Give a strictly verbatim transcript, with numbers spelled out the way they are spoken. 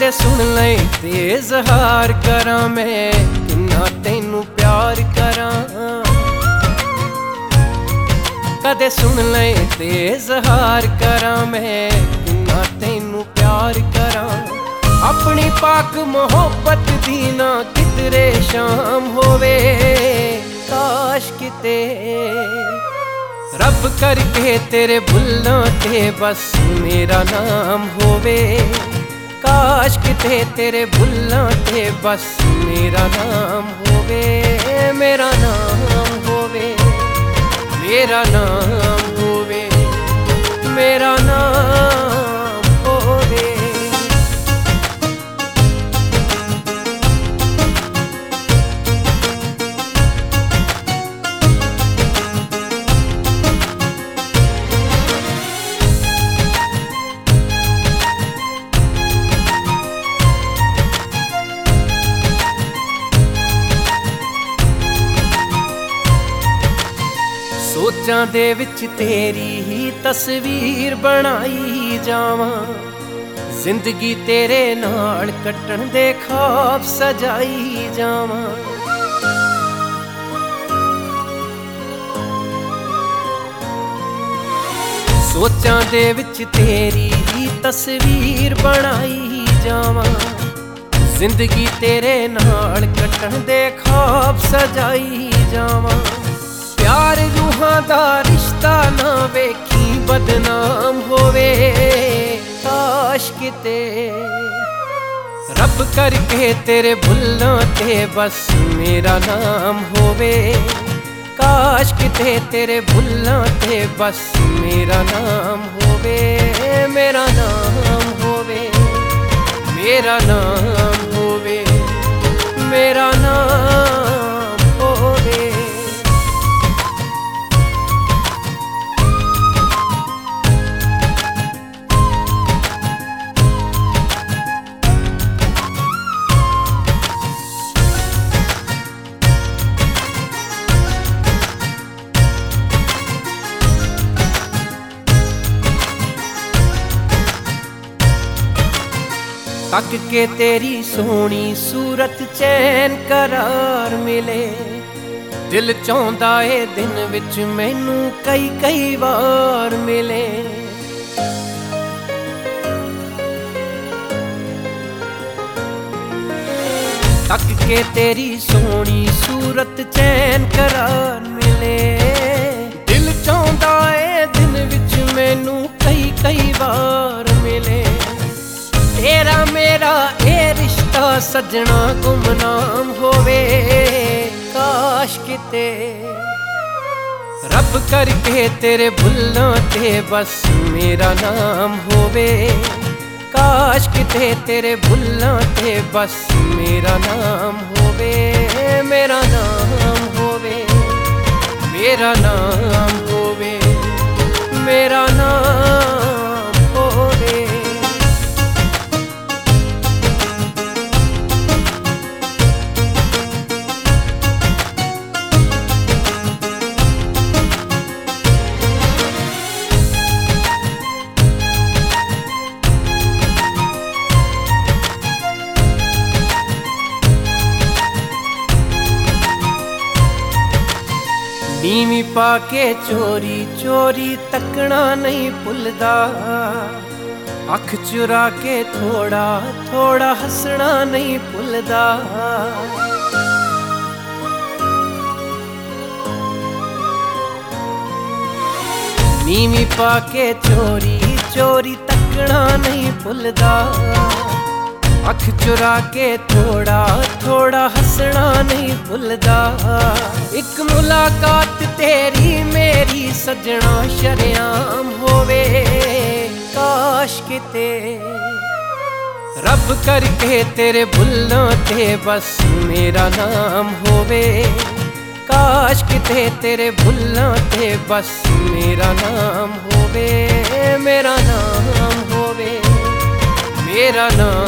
कदे सुन ले ते इज़हार करां मैं किन्ना तैनू प्यार करां। कदे सुन ले ते इज़हार करां मैं किन्ना तैनू प्यार करां। अपनी पाक मोहब्बत दी ना कितरे शाम होवे, काश किते रब करके तेरे भुल्लां ते बस मेरा नाम होवे। काश किते तेरे भुल्लां ते बस मेरा नाम होवे, मेरा नाम होवे, मेरा नाम होवे, मेरा नाम होवे। सोचां दे विच तेरी ही तस्वीर बनाई जावां, जिंदगी तेरे नाल कट्टण दे ख्वाब सजाई जावां। सोचां दे विच तेरी ही तस्वीर बनाई जावां, जिंदगी तेरे नाल कट्टण दे ख्वाब सजाई जावां। प्यार रूहां दा रिश्ता ना वेखी बदनाम होवे, काश किते रब करके तेरे भुल्लां ते बस मेरा नाम होवे। काश किते तेरे भुल्लां ते बस मेरा नाम होवे, मेरा नाम होवे, मेरा नाम होवे, मेरा नाम होवे। तक के तेरी सोहनी सूरत चैन करार मिले, दिल चाहुंदा ए दिन विच मैनू कई कई वार मिले। तक के तेरी सोहनी सूरत चैन करार मिले, दिल चाहुंदा ए दिन विच मैनू कई कई वार मिले। तेरा मेरा ए रिश्ता सजना गुमनाम होवे, काश किते रब करके तेरे भुल्लां ते बस मेरा नाम होवे। काश किते तेरे भुल्लां ते बस मेरा नाम होवे, मेरा नाम होवे, मेरा नाम होवे, मेरा नाम होवे। नीवी पाके चोरी चोरी तकना नहीं भुलदा, अख चुरा के थोड़ा थोड़ा हसना नहीं भुलदा। नीवी पाके चोरी चोरी तकना नहीं भुलदा, अख चुरा के थोड़ा थोड़ा हसना नहीं भुलदा। एक मुलाकात तेरी मेरी सजना शरेआम होवे, काश किते रब करके तेरे भुल्लां ते बस मेरा नाम होवे। काश किते तेरे भुल्लां ते बस मेरा नाम होवे, मेरा नाम होवे, मेरा नाम